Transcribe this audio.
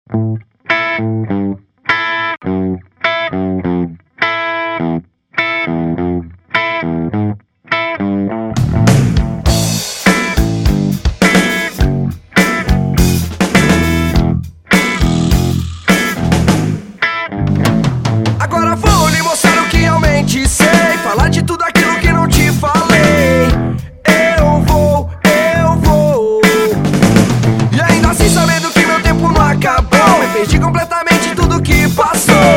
Agora vou lhe mostrar o que realmente sei, falar de tudo aquilo que não te falei. Eu vou. E ainda assim sabendo que meu tempo não acabou, me perdi completamente tudo que passou.